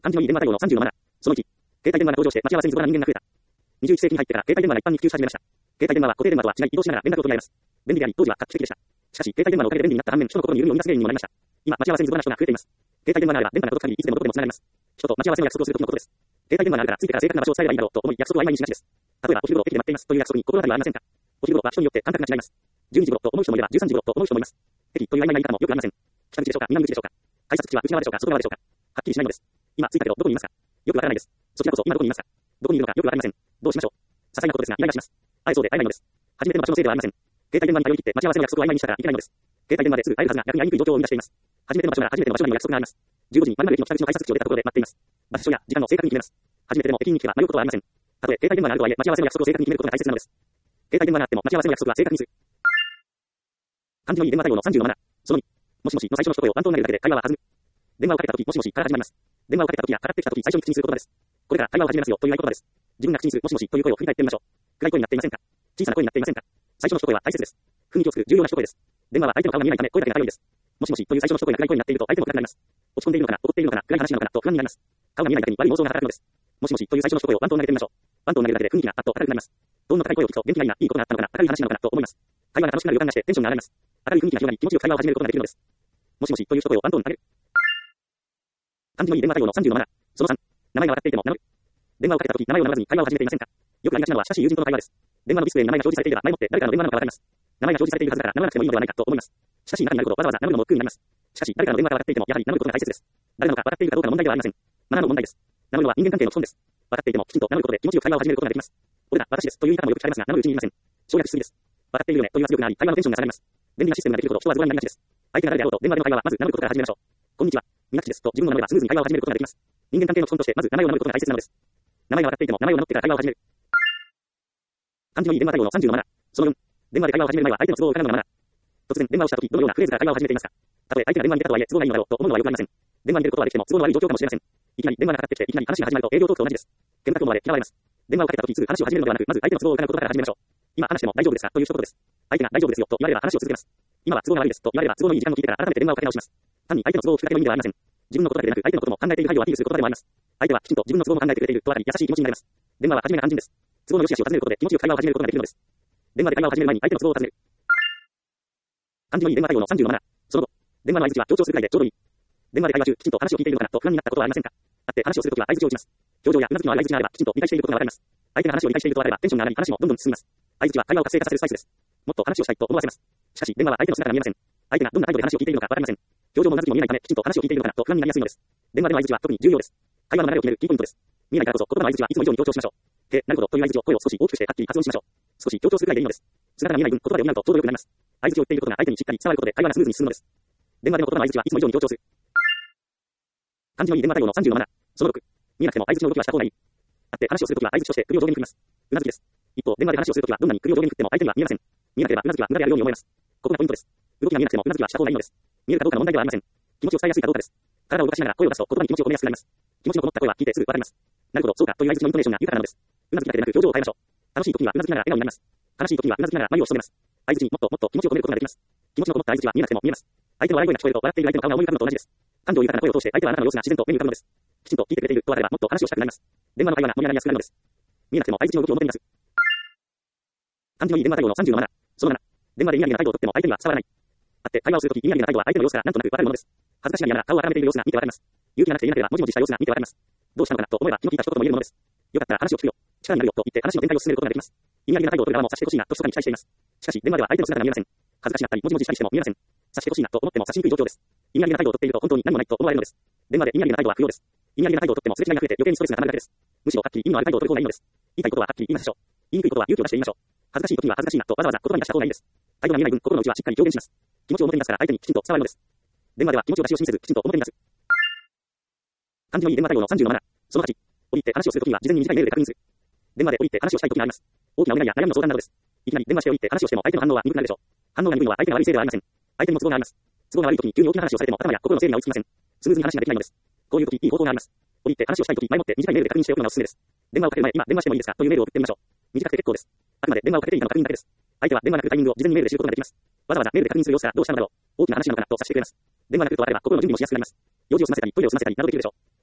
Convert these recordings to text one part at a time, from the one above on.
漢字のいい電話対応の37。その1。携帯電話が登場して待ち合わせにズボラな人間が増えた。21世紀に入ってから携帯電話が一般に普及し始めました。携帯電話は固定電話とは違い移動しながら連絡を取り合います。便利であり、当時は画期的でした。しかし、携帯電話のおかげで便利になった反面、人の心に緩みを生み出す原因にもなりました。今、待ち合わせにズボラな人が増えています。携帯電話があれば電波が届く限りいつでもどこでも繋がります。人と待ち合わせの約束をする時のことです。携帯電話があるからついてから正確な場所を伝えればいいだろうと思い約束を曖昧にしがちです。例えば、お昼頃駅で待っていますという約束に心当たりはありませんか？お昼頃は人によって感覚が違います。12時頃と思う人もいれば13時頃と思う人もいます。駅という曖昧な言い方もよくありません。北口でしょうか、南口でしょうか。改札口は内側でしょうか、外側でしょうか。はっきりしないのです。今着いたけどどこにいますか？よくわからないです。そちらこそ今どこにいますか？どこにいるのかよくわかりません。どうしましょう。些細なことですがイライラします。会えそうで会えないのです。初めての場所のせいではありません。携帯電話に頼り切って待ち合わせの約束を曖昧にしたからいけないのです。携帯電話ですぐ会えるはずが逆に会いにくい状況を生み出しています。初めての場所なら初めての場所にも約束があります。15時に〇〇駅の北口の改札口を出たところで待っています。場所や時間を正確に決めます。初めてでも駅に来ては迷うことはありません。たとえ携帯電話があるとはいえ待ち合わせの約束を正確に決めることが大切なのです。携帯電話があっても待ち合わせの約束は正確にする。漢字のいい電話対応の37。その2。もしもしの最初の一声をワントーン投げるだけで会話は弾む。電話をかけたとき、もしもしから始まります。電話をかけたときやかかってきたとき最初に口にする言葉です。これから会話を始めますよという合言葉です。自分が口にするもしもしという声を振り返ってみましょう。暗い声になっていませんか？小さな声になっていませんか？最初の一声は大切です。雰囲気を作る重要な一声です。電話は相手の顔が見えないため声だけが高いです。もしもしという最初の一声が暗い声になっていると相手も暗くなります。落ち込んでいるのかな、怒っているのかな、暗い話なのかなと不安になります。顔が見えないだけに悪い妄想が働くのです。もしもしという最初の一声をワントーン投げてみましょう。ワントーン投げるだけで雰囲気がパッと明るくなります。トーンの高い声を聞くと元気がいいな、いいことがあったのかな、明るい話なのかなと思います。会話が楽しくなる予感がしてテンションが上がります。明るい雰囲気が広がり気持ちよく会話を始めることができるのです。もしもしという一声をワントーン投げる。漢字のいい電話対応の37。その3。名前が分かっていても名乗る。電話をかけたとき名前を名乗らずに会話を始めていませんか？よくありがちなのは親しい友人との会話です。電話のディスプレイに名前が表示されていれば前もって誰かの電話なのかわかります。名前が表示されているはずだから名乗らなくてもいいのではないかと思います。親しい仲になるほどわざわざ名乗るのも億劫になります。しかし誰かの電話が分かっていてもやはり名乗ることが大切です。誰なのか分かっているかどうかの問題ではありません。マナーの問題です。名乗るのは人間関係の基本です。分かっていてもきちんと名乗ることで気持ちよく会話を始めることができます。俺だ、私ですという言い方もよく聞かれますが名乗るうちに言いません。省略しすぎです。分かっているよねという圧力があり会話のテンションが下がります。便利なシステムができるほど人はズボラになりがちです。相手が誰であろうと電話での会話はまず名乗ることから始めましょう。こんにちは、みなきですと自分の名前がスムーズに会話を始めることができます。人間関係の基本としてまず名前を名乗ることが大切なのです。名前が分かっていても名前を名乗ってから会話を始める。漢字のいい電話対応の37。その4。電話で会話を始める前は相手の都合を伺うのがマナー。突然電話をしたときどのようなフレーズから会話を始めていますか？たとえ相手が電話に出たとはいえ都合がいいのだろうと思うのはよくありません。電話に出ることはできても都合の悪い状況かもしれません。いきなり電話がかかってきていきなり話が始まると営業トークと同じです。煙たく思われ嫌われます。電話をかけたときすぐ話を始めるのではなくまず相手の都合を伺うことから始めましょう。今話しても大丈夫ですかという一言です。相手が大丈夫ですよと言われれば話を続けます。今は都合が悪いですと言われれば都合のいい時間を聞いてから改めて電話をかけ直します。単に相手の都合を聞くだけの意味ではありません。自分のことだけでなく相手のことも考えている配慮をアピールする言葉でもあります。相手はきちんと自分の都合も考えてくれていると分かり優しい気持ちになります。電話は初めが肝心です。都合の良し悪しを尋ねることで気持ちよく会話を始めることができるのです。電話で会話を始める前に相手の都合を尋ねる。漢字のいい電話対応の37。その後、電話の相槌は強調するくらいでちょうどいい。電話で会話中きちんと話を聞いているのかなと不安になったことはありませんか？あって話をするときは相槌を打ちます。表情やうなずきのある相槌があればきちんと理解していることがわかります。相手が話を理解していると分かればテンションが上がり話もどんどん進みます。相槌は会話を活性化させるスパイスです。もっと話をしたいと思わせます。しかし電話は相手の姿が見えません。相手がどんな態度で話を聞いているのかわかりません。表情もうなずきも見えないためきちんと話を聞いているのかなと不安になりやすいのです。電話での相槌は特に重要です。会話の流れを決めるキーポイントです。見えないからこそ言葉の相槌はいつも以上に強調しましょう。なるほどという相槌を声を少し大きくしてはっきり発音しましょう。少し強調するくらいでいいのです。姿が見えない分言葉で補うとちょうどよくなります。相槌を言っていることが相手にしっかり伝わることで会話がスムーズに進むのです。電話での言葉の相槌はいつも以上に強調する。漢字のいい電話対応の37。その6。見えなくても相槌の動きはした方がいい。あって話をするときは相槌として首を上下に振ります。うなずきです。一方電話で話をするときはどんなに首を上下に振っても相手には見えません。見えなければうなずきは無駄であるように思えます。ここがポイントです。動きが見えなくてもうなずきはした方がいいのです。見えるかどうかの問題ではありません。気持ちを伝えやすいかどうかです。体を動かしながら声を出すと言葉に気持ちを込めやすくなります。気持ちのこもった声は聞いてすぐわかります。なるほど、そうかという相槌のイントネーションが豊かなのです。うなずきだけでなく表情を変えましょう。楽しい時にはうなずきながら笑顔になります。悲しい時にはうなずきながら眉を潜めます。相槌にもっともっと気持ちを込めることができます。気持ちのこもった相槌は見えなくても見えます。相手の笑い声が聞こえると笑っている相手の顔が思い浮かぶのと同じです。感情豊かな声を通して相手はあなたの様子が自然と目に浮かぶのです。きちんと聞いてくれていると分かればもっと話をしたくなります。電話の会話が盛り上がりやすくなるのです。見えなくても相槌の動きを表に出す。漢字のいい電話対応の37。その7。電話で嫌な態度をとっても相手には伝わらない。あって会話をするとき嫌な態度は相手の様子からなんとなくわかるものです。恥ずかしがりながら顔を赤めている様子が見てわかります。勇気がなくて言えなければもじもじした様子が見てわかります。どうしたのかなと思えば気の利いた一言も言えるものです。よかったら話を聞くよ。力になるよと言って話の展開を進めることができます。言いなりな態度を取る側も察してほしいなと密かに期待しています。しかし電話では相手の姿が見えません。恥ずかしがったりもじもじしたりしても見えません。察してほしいなと思っても察しにくい状況です。言いなりな態度を取っていると本当に何もないと思われるのです。電話で言いなりな態度は不要です。言いなりな態度を取ってもすれ違いが増えて余計にストレスが溜まるだけです。むしろはっきり意味のある態度を取る方がいいのです。言いたいことははっきり言いましょう。言いにくいことは勇気を出して言いましょう。恥ずかしい時には恥ずかしいなとわざわざ言葉に出した方がいいです。態度が見えない分心の内はしっかり表現します。気持ちを表に出すから相手にきちんと伝わるのです。電話では気持ちを出し惜しみせずきちんと表に出す。漢字のいい電話対応の37。その8。降りて話をするときは事前に短いメールで確認する。電話で降りて話をしたいときがあります。大きなお願いや悩みの相談などです。いきなり電話して降りて話をしても相手の反応は鈍くなるでしょう。反応が鈍いのは相手が悪いせいではありません。相手にも都合があります。都合が悪いときに急に大きな話をされても頭や心の整理が追いつきません。スムーズに話ができないのです。こういうときいい方法があります。降りて話をしたいとき前もって短いメールで確認しておくのがおすすめです。電話をかける前今電話してもいいですかというメールを送ってみましょう。短くて結構です。あくまで電話をかけていいかの確認だけです。相手は電話が来るタイミングを事前にメールで知ることができます。わざわざメールで確認する様子がどうしたのだろう。大きな話なのかなと察してくれます。電話が来るとあれば心の準備もしやすくなります。用事を済ませたりトイレを済ませたりなどできるでしょう。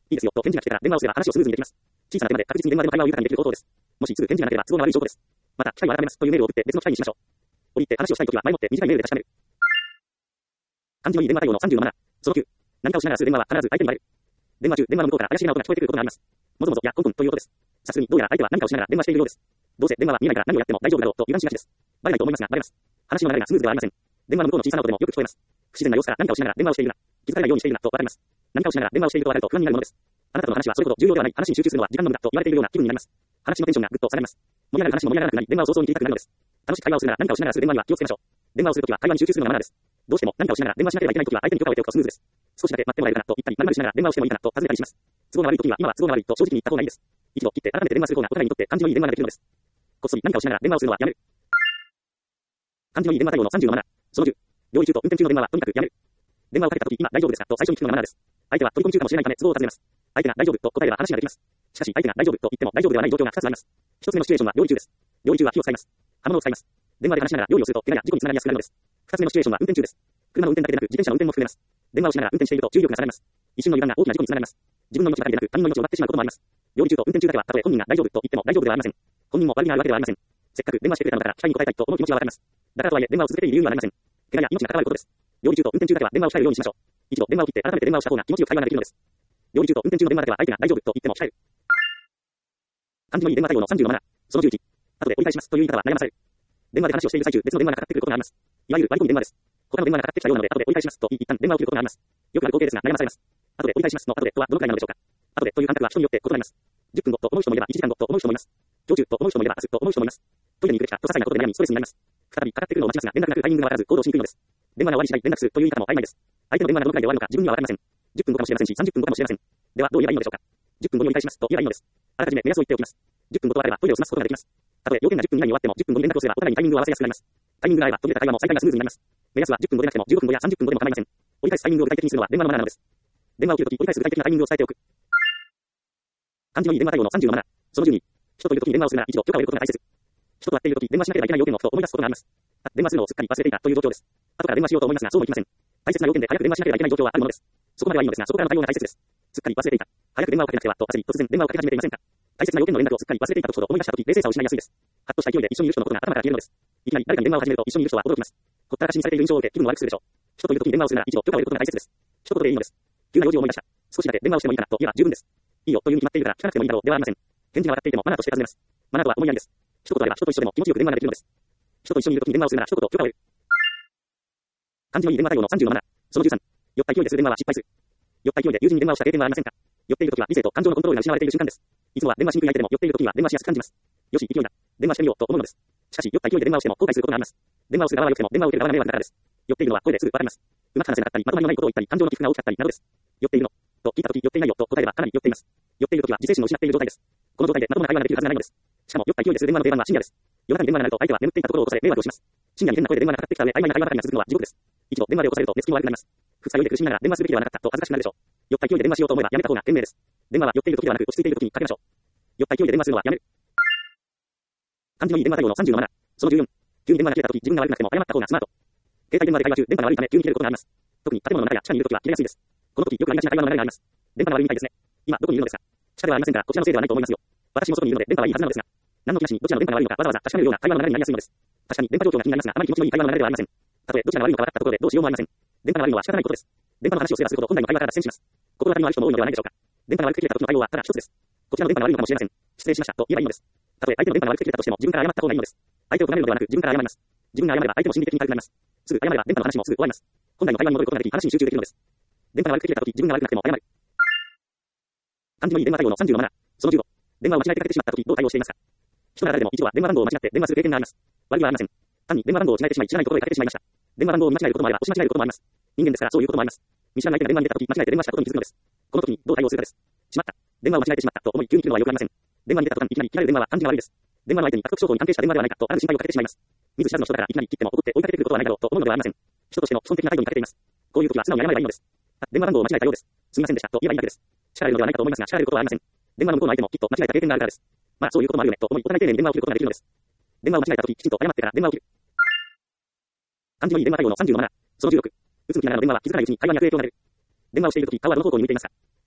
いいですよ、と返事が来てから電話をすれば話をスムーズにできます。小さな手間で確実に電話での会話を豊かにできる方法です。もしすぐ返事がなければ都合の悪い証拠です。また、機会を改めますというメールを送って別の機会にしましょう。折り入って話をしたいときは前もって短いメールで確かめる。感じのいい電話対応の37。その9。何かをしながらする電話は必ず相手に言われる。電話中、電話の向こうから怪しげな音が聞こえてくることがあります。もぞもぞやコンコンという音です。さすがにどうやら相手は何かをしながら電話しているようです。どうせ電話は見えないから何をやっても大丈夫だろうと油断しがちです。バレないと思いますがバレます。話の流れがスムーズではありません。電話の向こうの小さな音でもよく聞こえます。不自然な様子から何かをしながら電話をしているな。気づかれないようにしているなとわかります。何かをしながら電話をしているとわかると不安になるものです。あなたの話はそれほど重要ではない。話に集中するのは時間の無駄と言われているような気分になります。話のテンションがぐっと下がります。盛り上がる話も盛り上がらなくなり、電話を早々に切りたくなるのです。楽しく会話をするなら何かをしながらする電話には気をつけましょう。電話をするときは会話に集中するのがマナーです。どうしても何かをしながら電話しなければいけないときは相手に許可を得ておくとスムーズです。少しだけ待ってもらえるかなと言ったり、〇〇しながら電話をしてもいいかなと尋ねたりします。都合が悪いときには今は都合が悪いと正直に言った方がいいです。一度切って改めて電話する方がお互いにとって感じのいい電話ができるのです。こっそり何かをしながら電話をするのはやめる。感じのいい電話対応の37。その10。料理中と運転中の電話はとにかくやめる。電話をかけたとき今大丈夫ですかと最初に聞くのがマナーです。相手は取り込み中かもしれないため都合を尋ねます。相手が大丈夫と答えれば話ができます。しかし相手が大丈夫と言っても大丈夫ではない状況が2つあります。一つ目のシチュエーションは料理中です。料理中は火を使います。刃物を使います。電話で話しながら料理をすると怪我や事故につながりやすくなるのです。二つ目のシチュエーションは運転中です。車の運転だけでなく自転車の運転も含めます。電話をしながら運転していると注意力が下がります。一瞬の油断が大きな事故につながります。自分の命ばかりでなく他人の命を奪ってしまうこともあります。料理中と運転中だけはたとえ本人が大丈夫と言っても大丈夫ではありません。本人も悪気があるわけではありません。せっかく電話してくれたのだから期待に応えたいと思う気持ちはわかります。だからとはいえ電話を続けている理由はありません。怪我や命が関わることです。料理中と運転中だけは電話を控えるようにしましょう。一度電話を切って改めて電話をした方が気持ちよく会話ができるのです。料理中と運転中の電話だけは相手が大丈夫と言っても控える。感じのいい電話対応の37。その11。後で折り返しますという言い方は悩まされる。電話で話をしている最中、別の電話がかかってくることがあります。いわゆる割り込み電話です。他の電話がかかってきたようなので、後で折り返しますと言い、一旦電話を切ることがあります。よくある光景ですが悩まされます。後で折り返しますの後でとはどのくらいなのでしょうか。後でという感覚は人によって異なります。10分後と思う人もいれば1時間後と思う人もいます。常駐と思う人もいれば明日と思う人もいます。トイレに行くべきかと些細なことで悩みストレスになります。再びかかってくるのを待ちますが連絡が来るタイミングがわからず行動しにくいのです。電話が終わり次第連絡するという言い方も曖昧です。相手の電話がどのくらいで終わるのか自分にはわかりません。10分後かもしれませんし30分後かもしれません。ではどう言えばいいのでしょうか。10分後に折り返しますと言えばいいのです。あらかじめ目安を言っておきます。10分後とあればトイレを済ますことができます。たとえ要件が10分以内に終わっても10分後に連絡をすればお互いにタイミングを合わせやすくなります。タイミングが合えば途切れた会話も再開がスムーズになります。目安は10分後でなくても15分後や30分後でも構いません。折り返すタイミングを具体的にするのは電話のマナーなのです。電話を切るとき折り返す具体的なタイミングを伝えておく。感じのいい電話対応の37。その12。人といるときに電話をするなら一度許可を得ることが大切。人と会っているとき電話しなければいけない要件をふと思い出すことがあります。電話するのをすっかり忘れていたという状況です。後から電話しようと思いますがそうもいきません。大切な要件で早く電話しなければいけない状況はあるものです。そこまではいいのですがそこからの対応が大切です。すっかり忘れていた。早く電話をかけなくてはと焦り突然電話をかけ始めていませんか。大切な要件の連絡をすっかり忘れていたとほど思い出したとき冷静さを失いやすいです。はっとした勢いで一緒にいる人のことが頭から消えるのです。いきなり誰かに電話を始めると一緒にいる人は驚きます。ほったらかしにされている印象を受け気分を悪くするでしょう。人といるときに電話をするなら一度許可を得ることが大切です。一言でいいのです。急な用事を思い出した。少しだけ電話をしてもいいかなと言えば十分です。いいよというに決まっているから聞かなくてもいいだろうではありません。返事が分かっていてもマナーとして尋ねます。マナーとは思いやりです。一言あれば人と一緒でも気持ちよく電話ができるのです。人と一緒にいるときに電話をするなら一言許可を得る。感じのいい電話対応の37。その13。酔った勢いでする電話は失敗する。酔った勢いで友人に電話をした経験はありませんか。酔っているときは理性と感情のコントロールが失われている瞬間です。いつもは電話しにくい相手でも酔っているときには電話しやすく感じます。よし、勢いだ。電話してみようと思うのです。しかし、酔った勢いで電話をしても後悔することがあります。電話をする側は良くても電話を受ける側が迷惑だからです。酔っているのは声ですぐわかります。うまく話せなかったり、まとまりのないことを言ったり、感情の起伏が大きかったりなどです。酔っているのと聞いたとき酔っていないよと答えればかなり酔っています。酔っているときは自制心を失っている状態です。この状態でまともな会話ができるはずがないのです。しかも酔った勢いでする電話の定番は深夜です。夜中に電話が鳴ると相手は眠っていたところを起こされ迷惑をします。深夜に変な声で電話がかかってきた上、曖昧な会話ばかりが続くのは地獄です。一度電話で起こされると寝つきも悪くなります。二日酔いで苦しみながら電話すべきではなかったと恥ずかしくなるでしょう。酔った勢いで電話しようと思えばやめた方が賢明です。電話は酔っているときではなく落ち着いているときにかけましょう。酔った勢いで電話するのはやめる。感じのいい電話対応の37。その14。急に電話が切れたとき自分が悪くなくても謝った方がスマート。携帯電話で会話中電波が悪いため急に切れることがあります。特に建物の中や地下にいるときは切れやすいです。このときよくありがちな会話の流れがあります。電波が悪いみたいですね。今どこにいるのですか。地下ではありませんからこちらのせいではないと思いますよ。私も外にいるので電波はいいはずなのですが。何の気なしにどちらの電波が悪いのかわざわざ確かめるような会話の流れになりやすいのです。確かに電波状況が気になりますがあまり気持ちのいい会話の流れではありません。たとえどちらが悪いのか分かったところでどうしようもありません。電波が悪いのは仕方ないことです。電波の話をすればするほど本来の会話から脱線します。心当たりのある人も多いのではないでしょうか。電波が悪く切れた時の対応はただ一つです。こちらの電波が悪いのかもしれません。失礼しましたと言えばいいのです。たとえ相手の電波が悪く切れたとしても自分から謝った方がいいのです。相手を止めるのではなく自分から謝ります。自分が謝れば相手も心理的に軽くなります。すぐ謝れば電波の話もすぐ終わります。本来の会話に戻ることができ話に集中できるのです。電波が悪く切れた時自分が悪くなくても謝る。感じのいい電話対応の37。その15。電話を間違えてかけてしまった時どう対応していますか。人なら誰でも一度は電話番号を間違って電話する経験があります。悪いはありません。単に電話番号を違えてしまい知らないところでかけてしまいました。電話番号を見間違えることもあれば押し間違えることもあります。人間ですからそういうこともあります。見知らない相手が電話に出た時間違えて電話したことに気づくのです。この時にどう対応するかです。しまった。電話を間違えてしまったと思い急に切るのはよくありません。電話に出た途端いきなり切られる電話は感じが悪いです。電話の相手に悪徳商法に関係した電話ではないかとある心配をかけてしまいます。見ず知らずの人だからいきなり切っても怒って追いかけてくることはないだろうと思うのではありません。人としての基本的な態度に欠けています。こういう時は素直に謝ればいいのです。電話番号を間違えたようです。すみませんでしたと言えばいいだけです。叱られるのではないかと思いますが叱られることはありません。電話の向こうの相手もきっと間違えた経験があるからです。まあそういうこともあるよねと思いお互い丁寧に電話を切ることができるのです。電話を間違えた時きちんと謝ってから電話を切る。感じのいい電話対応の37。その16。うつむきながらの電話は気づかないうちに会話に悪影響が出る。電話をしている時顔はどの方向に向いていますか。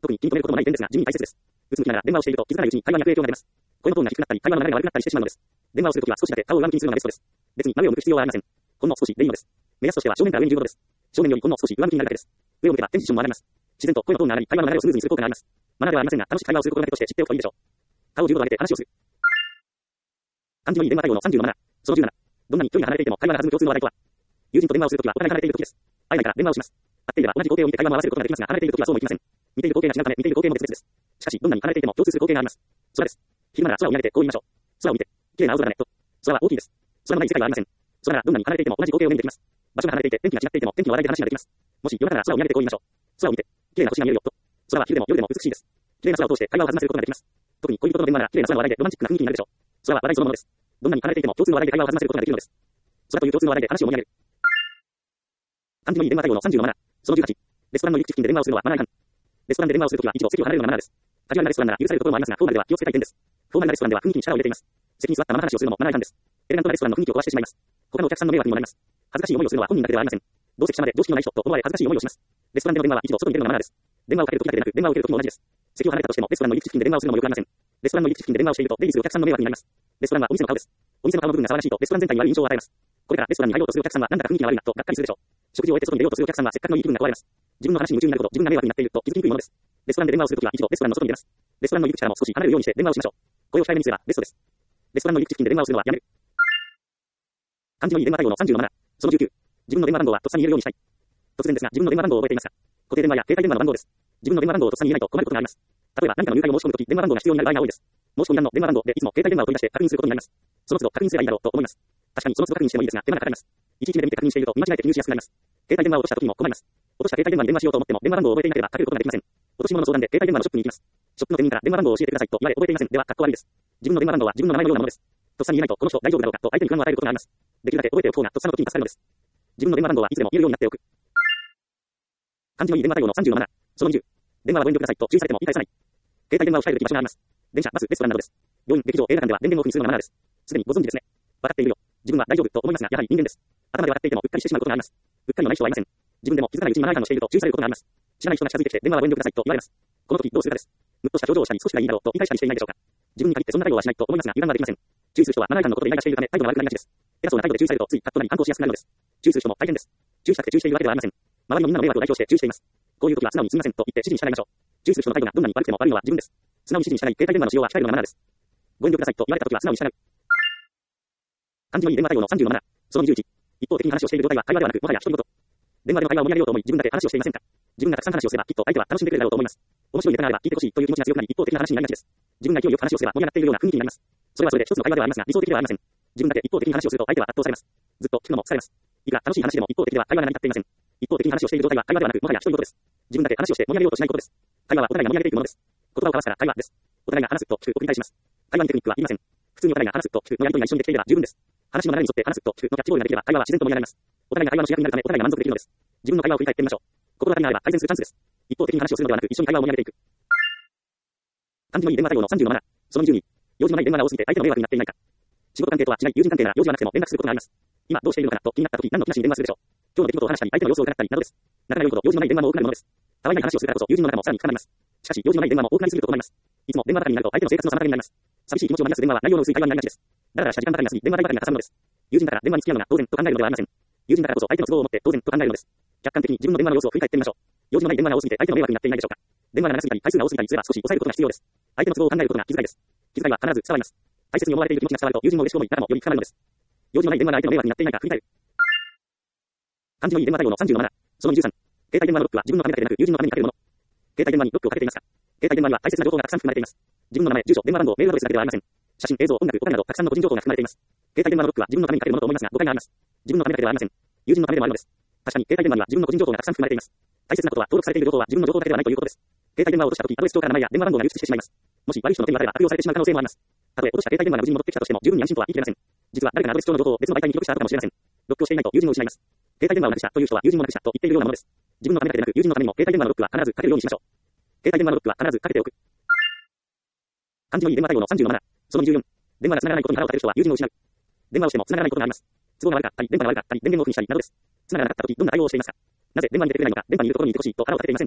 特に気に留めることのない点ですが、地味に大切です。うつむきながら電話をしていると気づかないうちに会話に悪影響が出ます。声のトーンが低くなったり、会話の流れが悪くなったりしてしまうのです。電話をするときは少しだけ顔を上向きにするのがベストです。別に真上を向く必要はありません。ほんの少しでいいのです。目安としては正面から上に15度です。正面よりほんの少し上向きになるだけです。上を向けばテンションも上がります。自然と声のトーンが上がり、会話の流れをスムーズにする効果があります。マナーではありませんが、楽しく会話をすることだけとして知っておくといいでしょう。顔を15度上げて話をする。感じのいい電話対応の30のマナー。その17。どんなに距離が離れていても会話が弾む共通の話題とは。友人と電話をするときはお互い離れているときです。会えないから電話をします。会っていれば同じ光景を見て会話を合わせることができますが、離れているときはそうもいきません。見ている光景が違うため、見ている光景も別々です。しかし、どんなに離れていても共通する光景があります。空です。昼なら空を見上げてこう言いましょう。空を見て、綺麗な青空だねと。空は大きいです。空のない世界はありません。空ならどんなに離れていても同じ光景を目にできます。場所が離れていて天気が違っていても天気の話題で話ができます。もし夜中なら空を見上げてこう言いましょう。空を見て、綺麗な星が見えるよと。空は昼でも夜でも美しいです。綺麗な空を通して会話を弾ませることができます。特に恋人との電話なら綺麗な空の話題でロマンチックな雰囲気になるでしょう。空は話題そのものです。どんなに離れていても共通の話題で会話を弾ませることができるのです。空という共通の話題で話を盛り上げる。感じのいい電話対応の30のマナー。その18。レストランの入り口付近で電話をするのはマナー違反。レストランで電話をするときは一度席を離れるのがマナーです。カジュアルなレストランなら許されるところもありますが、フォーマルでは気をつけたい点です。フォーマルなレストランでは雰囲気に力を入れています。席に座ったまま話をするのもマナー違反です。エレガントなレストランの雰囲気を壊してしまいます。他のお客さんの迷惑にもなります。恥ずかしい思いをするのは本人だけではありません。同席者まで常識のない人と思われ恥ずかしい思いをします。レストランでの電話は一度外に出るのがマナーです。電話をかけるときだけでなく、電話を受けるときも同じです。席を離れたとしても、レストランの入り口付近で電話をするのもよくありません。レストランの入り口付近で電話をしていると、出入りするお客さんの迷惑になります。レストランはお店の顔です。お店の顔の部分が騒がしいと、レストラン全体に悪い印象を与えます。これからレストランに入ろうとするお客さんは、なんだか雰囲気が悪いなと、がっかりするでしょう。食事を終えて外に出ようとするお客さんは、せっかくのいい気分が壊れます。自分の話に夢中になること、自分が迷惑になっていると気づきにくいものです。レストランで電話をするときは、一度レストランの外に出ます。レストランの入り口からも少し離れるようにして電話をしましょう。声を控えめにすればベストです。レストランの入り口付近で電話をするのはやめる。感じのいい電話対応の30のマナー。その19。自分の電話番号はとっさに言えるようにしたい。突然ですが、自分の電話番号を覚えていますか？固定電話や携帯電話の番号です。自分の電話番号をとっさに言えないと困ることがあります。例えば何かの入会を申し込むとき、電話番号が必要になる場合が多いです。申し込み欄の電話番号でいつも携帯電話を取り出して確認することになります。その都度確認すればいいだろうと思います。確かにその都度確認してもいいですが、手間がかかります。一日目で見て確認していると見間違えて記入しやすくなります。携帯電話を落としたときにも困ります。落とした携帯電話に電話しようと思っても電話番号を覚えていなければかけることができません。落とし物の相談で携帯電話のショップに行きます。ショップの店員から電話番号を教えてくださいと言われ覚えていません。では、かっこ悪いです。自分の電話番号は自分の名前のようなものです。とっさに言えないとこの人大丈夫だろうかと相手に不安を与えることがあります。できるだけ覚えておく方がとっさの時に助かるのです。自分の電話番号はいつでも言えるようになっておく。感じのいい電話対応の30のマナー。その20。電話はご遠慮くださいと注意されても言い返さない。携帯電話を控えるべき場所があります。電車、バス、レストランなどです。病院、劇場、映画館では電源をオフにするのがマナーです。すでにご存知ですね。わかっているよ。自分は大丈夫と思いますが、やはり人間です。頭で笑っていてもうっかりしてしまうことがあります。うっかりのない人はいません。自分でも気づかないうちにマナー違反をしていると注意されることがあります。知らない人が近づいてきて電話はご遠慮くださいと言われます。この時どうするかです。むっとした表情をしたり少しがいいだろうと言い返したりしていないでしょうか。自分に限ってそんな対応はしないと思いますが、油断はできません。注意する人はマナー違反のことでイライラしているため態度が悪くなりがちです。偉そうな態度で注意されるとついカッとなり反抗しやすくなるのです。注意する人も大変です。注意したくて注意しているわけではありません。周りのみんなの迷惑を代表して注意しています。こういう時は素直にすみませんと言って指示に従いましょう。注意する人の態度がどんなに悪くても悪いのは自分です。素直に指示に従い携帯電話の使用は控えるのがマナーです。ご遠慮くださいと言われた時は素直に従う。感じのいい電話対応の30のマナー。その21。一方的に話をしている状態は会話ではなく、もはや独り言。電話での会話を盛り上げようと思い自分だけ話をしていませんか？自分がたくさん話をすればきっと相手は楽しんでくれるだろうと思います。面白いネタがあれば聞いてほしいという気持ちが強くなり一方的な話になりがちです。自分が勢いよく話をすれば盛り上がっているような雰囲気になります。それはそれで一つの会話ではありますが理想的ではありません。自分だけ一方的に話をすると相手は圧倒されます。ずっと聞くのも疲れます。いくら楽しい話でも一方的では会話が成り立っていません。一方的に話をしている状態は会話ではなくもはや独り言です。自分だけ話をして盛り上げようとしないことです。会話はお互いが盛り上げていくものです。言葉を交わすから会話です。お互いが話すと聞くを繰り返します。会話にテクニックはいりません。普通にお互いが話すと聞くのやりとりが一緒にできていれば十分です。話の流れに沿って話すと聞くのキャッチボールができれば会話は自然と盛り上がります。お互いが会話の主役になるためお互いが満足できるのです。自分の会話を振り返ってみましょう。心当たりがあれば改善するチャンスです。一方的に話をするのではなく一緒に会話を盛り上げていく。感じのいい電話対応の30のマナー。その22。用事のない電話が多すぎて相手の迷惑になっていないか。仕事関係とは違い友人関係なら用事がなくても連絡することがあります。今どうしているのかなと気になった時何の気なしに電話するでしょう。今日の出来事を話したり相手の様子を伺ったりなどです。仲が良いほど用事のない電話も多くなるものです。たわいない話をするからこそ友人の中もさらに深まります。しかし用事のない電話も多くなりすぎると困ります。いつも電話ばかりになると相手の生活の妨げになります。寂しい気持ちをマイナス電話は内容の薄い会話になりがちです。だらだらした時間ばかりが過ぎ電話代ばかりがかさむのです。友人だから電話に付き合うのが当然と考えるのではありません。友人だからこそ相手の都合を持って当然と考えるのです。客観的に自分の電話の様子を振り返ってみましょう。用事のない電話が多すぎて相手の迷惑になっていないでしょうか。電話が長すぎたり回数が多すぎたりすれば少し抑えることが必要です。相手の都合を考えることが気遣いです。気遣いは必ず伝わります。大切に思われている気持ちが伝わると友人も嬉しく思い仲もより深まるのです。用事のない電話が相手の迷惑になっていないか振り返る。感じのいい電話対応の30のマナー。その23。携帯電話のロックは自分のためだけでなく友人のためにかけるもの。携帯電話にロックをかけていますか？携帯電話には大切な情報がたくさん含まれています。自分の名前、住所、電話番号、メールアドレスだけではありません。写真、映像、音楽、お金などたくさんの個人情報が含まれています。携帯電話のロックは自分のためにかけるものと思いますが誤解があります。自分のためだけではありません。友人のためでもあるのです。確かに携帯電話には自分の個人情報がたくさん含まれています。大切なことは登録されている情報は自分の情報だけではないということです。携帯電話を落としたときアドレス帳から名前や電話番号が流出してしまいます。もし悪い人の手に渡れば悪用されてしまう可能性もあります。たとえ落とした携帯電話が無事に戻ってきたとしても十分に安心とは言い切れません。実は誰かがアドレス帳の情報を別の媒体に記録した後かもしれません。ロックをしていないと友人を失います。携帯電話をなくしたという人は友人もなくしたと言っているようなものです。自分のためだけでなく友人のためにも携帯電話のロックは必ずかけるようにしましょう。携帯電話のロックは必ずかけておく。感じのいい電話対応の30のマナー。その24。電話が繋がらないことに腹を立てる人は友人を失う。電話をしても繋がらないことがあります。都合が悪かったり、電波が悪かったり、電源をオフにしたりなどです。繋がらなかった時どんな対応をしていますか？なぜ電話に出てくれないのか、電波にいるところにいてほしいと腹を立てていませんか？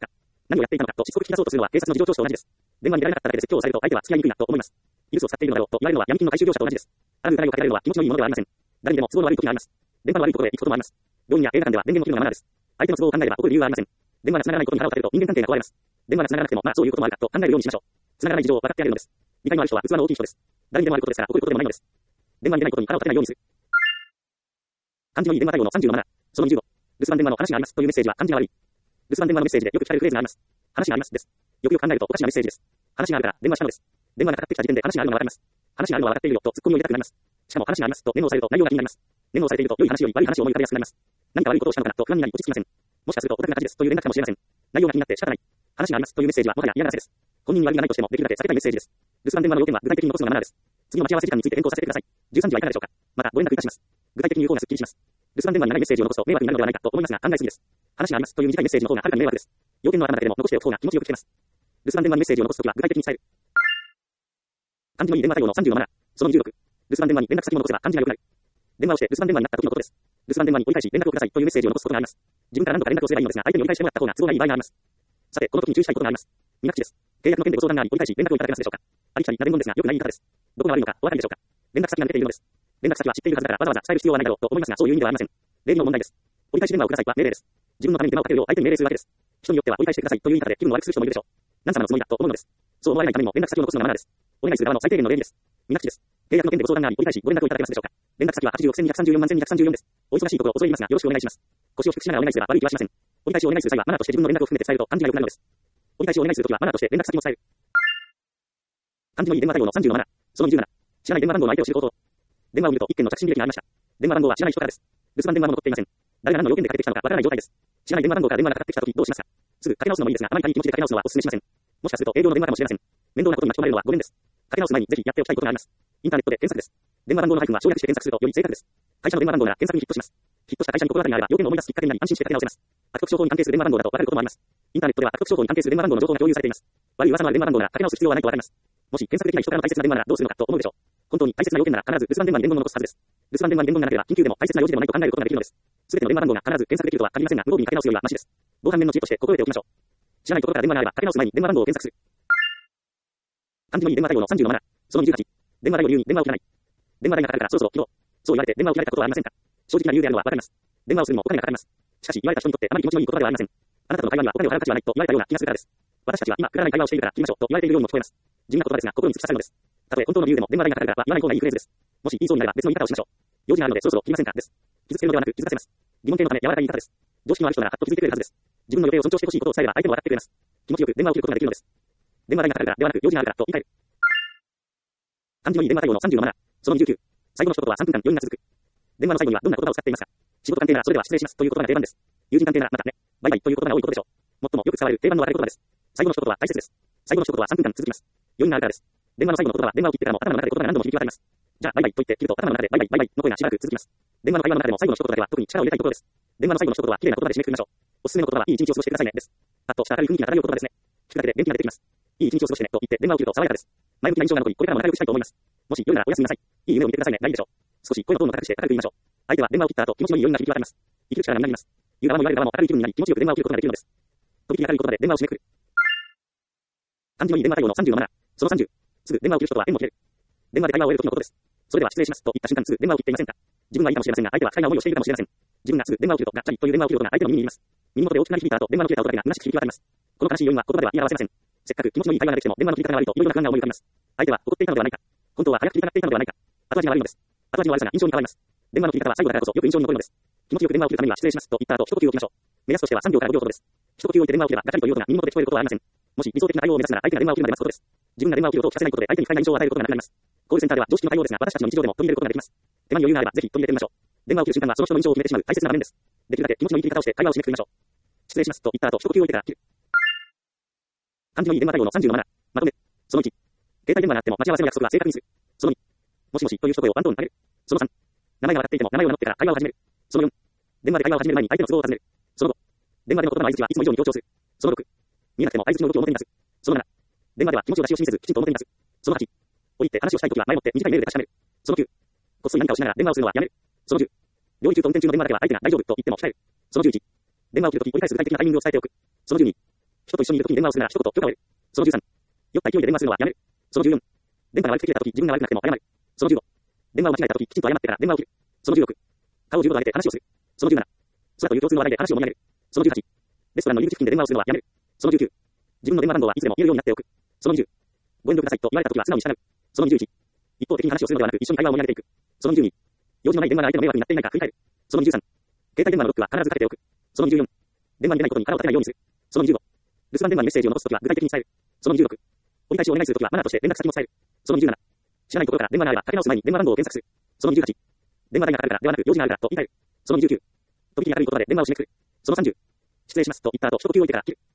何をやっていたのかとしつこく聞き出そうとするのは警察の事情聴取と同じです。電話に出られなかっただけで説教をされると相手は付き合いにくいなと思います。イルスを使っているのだろうと言われるのは闇金の回収業者と同じです。あらぬ疑いをかけられるのは気持ちのいいものではありません。誰にでも都合の悪い時があります。電話の悪いところへ行くこともあります。病院や映画館では電源の切るのがマナーです。相手の都合を考えれば怒る理由はありません。電話が繋がらないことに腹を立てると人間関係が壊れます。電話が繋がらなくてもまあそういうこともあるかと考えるようにしましょう。繋がらない事情を分かってあげるのです。理解のある人は器の大きい人です。誰にでもあることですから怒ることでもないのです。電話に出ないことに腹を立てないようにする。漢字のいい電話対応の37。その25。留守番電話の話がありますというメッセージは漢字が悪い。留守番電話のメッセージでよく聞かれるフレーズがあります。話がありますです。よくよく考えるとおかしなメッセージです。話があるから電話したのです。電話がかかってきた時点で話があるのはわかります。話があるのはわかっているよとツッコミを入れたくなります。しかも話がありますと念を押さえると内容が気になります。念を押さえていると良い話より悪い話を思い浮かべやすくなります。何か悪いことをしたのかなと不安になり落ち着きません。もしかするとオタクな感じですという連絡かもしれません。内容が気になって仕方ない。話がありますというメッセージはもはや嫌な話です。本人に悪いがないとしてもできるだけ避けたいメッセージです。留守番電話の要件は具体的に残すのがマナーです。次の待ち合わせ時間について変更させてください。13時はいかがでしょうか。またご連絡いたします。具体的に有効がすっきりします。留守番電話に長いメッセージを残すと迷惑になるのではないかと思いますが考えすぎです。話がありますという短いメッセージの方がはるかに迷惑です。要件の頭だけでも残しておく方が気持ちよく聞けます。留守番電話にメッセージを残すときは具体的に伝える。漢字のいい電話対応の37。その26。留守番電話に連絡先を残せば漢字が良くなる。電話をして留守番電話になった時のことです。留守番電話に折り返し連絡をくださいというメッセージを残すことがあります。自分から何度か連絡をすればいいのですが相手に折り返してもらった方が都合がいい場合があります。さて、この時に注意したいことがあります。2口です。契約の件でご相談があり折り返し連絡をいただけますでしょうか。ありきたりな伝言ですが良くない言い方です。どこが悪いのかお分かりでしょうか。連絡先が出ているのです。連絡先は知っているはずだからわざわざ伝える必要はないだろうと思いますがそういう意味ではありません。例の問題です。折り返し電話をくださいは命令です。自分のために電話をかけるよう相手に命令するわけです。人によっては折り返してくださいという言い方で気分を悪くする人もいるでしょう。何様のつもりだと思うのです。そう思われないためにも連絡先を残すのがマナーです。お願いする側の最低限の礼儀です。2口です。契約の件でご相談があり折り返しご連絡をいただけますでしょうか。連絡先は86千234万1234です。お忙しいところ恐れ入りますがよろしくお願いします。腰を低くしながらお願いすれば悪い気はしません。折り返しをお願いする際はマナーとして自分の連絡を含めて伝えると感じが良くなるのです。折り返しをお願いするときはマナーとして連絡先も伝える。漢字のいい電話対応の37。その27。知らない電話番号の相手を知ること。電話を見ると一件の着信履歴がありました。電話番号は知らない人からです。留守番電話も残っていません。誰が何の要件でかけてきたのかわからない状態です。知らない電話番号から電話がかかってきたときどうしますか。すぐかけ直すのもいいですがあまり軽い気持ちでかけ直すのはお勧めしません。もしかすると営業の電話かもしれません。面倒なことに巻き込まれるのはごめんです。かけ直す前にぜひやっておきたいことがあります。インターネットで検索です。電話番号のハイフンは省略して検索するとより正確です。会社の電話番号が検索にヒットします。ヒットした会社に心当たりがあれば要件を思い出すきっかけになり安心してかけ直せます。悪徳商法に関係する電話番号だとわかることもあります。インターネットでは悪徳商法に関係する電話番号の情報が共有されています。悪い噂のある電話番号ならかけ直す必要はないとわかります。もし検索できない人からの大切な電話ならどうするのかと思うでしょう。本当に大切な要件なら必ず留守番電話に伝言を残すはずです。留守番電話に伝言がなければ緊急でも大切な用事でもないと考えることができるのです。すべての電話番号が必ず検索できるとは限りませんが無防備にかけ直すよりはマシです。防犯面の知恵として心得ておきましょう。知らないところから電話があればかけ直す前に電話番号を検索する。漢字のいい電話対応の37。その28。電話代を理由に電話を切らない。電話代がかかるからそろそろ切ろう。そう言われて電話を切られたことはありませんか。正直な理由であるのはわかります。電話をするにもお金がかかります。しかし言われた人にとってあまり気持ちのいい言葉ではありません。あなたの会話にはお金を払う価値はないと言われたような気がするからです。私たちは今くだらない会話をしているから切りましょうと言われているようにも聞こえます。地味な言葉ですが心に突き刺さるのです。たとえ本当の理由でも電話代がかかるからは言わない方がいいフレーズです。もし言いそうになれば別の言い方をしましょう。用事があるのでそろそろ切りませんかです。傷つけるのではなく気づかせます。疑問形のため柔らかい言い方です。常識のある人ならはっと気づいてくれるはずです。自分の予定を尊重してほしいことを伝えれば相手も笑ってくれます。気持ちよく電話を切ることができるのです。電話代がかかるからではなく用事があるからと言い換える。漢字のいい電話対応の37。その29。最後の一言は3分間余韻が続く。電話の最後にはどんな言葉を使っていますか。仕事関係ならそれでは失礼しますという言葉が定番です。友人関係ならまたね、バイバイという言葉が多いことでしょう。最もよく使われる定番の悪い言葉です。最後の一言は大切です。最後の一言は3分間続きます。余韻があるからです。電話の最後の言葉は電話を切ってからも頭の中で言葉が何度も響き渡ります。じゃあバイバイと言って切ると頭の中でバイバイバイバイの声がしばらく続きます。電話の会話の中でも最後の一言だけは特に力を入れたいところです。電話の最後の一言は綺麗な言葉で締めくくりましょう。おすすめの言葉はいい一日を過ごしてくださいねです。パッとした明るい雰囲気が漂う言葉ですね。聞くだけで元気が出てきます。いい一日を過ごしてねと言って電話を切ると爽やかです。前向きな印象が残りこれからも仲良くしたいと思います。もし良いならおやすみなさい。いい夢を見てくださいねがいいでしょう。少し声のトーンを高くして明るく言いましょう。相手は電話を切った後気持ちのいい余韻が響き渡ります。生きる力がみなぎます。言う側も言われる側も明るい気分になり気持ちよく電話を切ることができるのです。とびきり明るい言葉で電話を締めくくる。漢字のいい電話対応の37。その30。すぐ電話を切る人とは縁も切れる。電話で会話を終える時のことです。それでは失礼しますと言った瞬間すぐ電話を切っていませんか。自分はいいかもしれませんが相手は不快な思いをしているかもしれません。自分がすぐ電話を切るとガッチャリという電話を切る音が相手の耳に入ります。耳元で大きくなり響いた後電話の切れた音だけが虚しく響き渡ります。この悲しい要因は言葉では言い表せません。せっかく気持ちのいい会話ができても電話の切り方が悪いといろいろな不安が思い浮かびます。相手は怒っていたのではないか。本当は早く切りたがっていたのではないか。後味が悪いのです。後味の悪さが印象に変わります。電話の切り方は最後だからこそよく印象に残るのです。気持ちよく電話を切るためには失礼しますと言った後一呼吸を置きましょう。目安としては3秒から5秒ほどです。一呼吸を置いて電話を切ればガチャリという音が耳元で聞こえることはありません。もし理想的な対応を目指すなら相手が電話を切るまで待つことです。自分が電話を切る音を聞かせないことで相手に不快な印象を与えることがなくなります。コールセンターでは常識の対応ですが私たちの日常でも取り入れることができます。手間に余裕があればぜひ取り入れてみましょう。電話を切る瞬間はその人の印象を決めてしまう大切な場面です。できるだけ気持ちのいい切り方をして会話を締めくくりましょう。失礼しますと言った後一呼吸を置いてから切る。漢字のいい電話対応の37。まとめ。その1。携帯電話があっても待ち合わせの約束は正確にする。その2。もしもしという一声をワントーンに上げる。その3。名前が分かっていても名前を名乗ってから会話を始める。その4。電話で会話を始める前に相手の都合を尋ねる。その5。電話での言葉の相槌はいつも以上に強調する。その6。見えなくても相槌の動きを表に出す。その7。電話では気持ちを出し惜しみせずきちんと表に出す。その8。降りて話をしたいときは前もって短いメールで確かめる。その9。こっそり何かをしながら電話をするのはやめる。その10。料理中と運転中の電話だけは相手が大丈夫と言っても控える。その11。電話を切るとき折り返す具体的なタイミングを伝えておく。その12。 人と一緒にいるときに電話をするなら一言許可を得る。その13、酔った勢いで電話するのはやめる。その14、電波が悪くて切れたとき自分が悪くなくても謝る。その15、電話を間違えたとききちんと謝ってから電話を切る。その16、顔を15度上げて話をする。その17、空という共通の話題で話を盛り上げる。その18、レストランの入り口付近で電話をするのはやめる。その19、自分の電話番号はいつでも言えるようになっておく。その20、ご遠慮くださいと言われたときは素直に従う。その21、一方的に話をするのではなく一緒に会話を盛り上げていく。その22、用事のない電話が相手の迷惑になっていないか振り返る。その23、携帯電話のロックは必ずかけておく。その24、電話に出ないことに腹を立てないようにする。その25、留守番電話にメッセージを残すときは具体的に伝える。その26、折り返しをお願いするときはマナーとして連絡先も伝える。その27、知らないところから電話があればかけ直す前に電話番号を検索する。その28、電話代がかかるからではなく用事があるからと言い換える。その29、とびきり明るい言葉で電話を締めくくる。その30、失礼しますと言った後一呼吸を置いてから切る。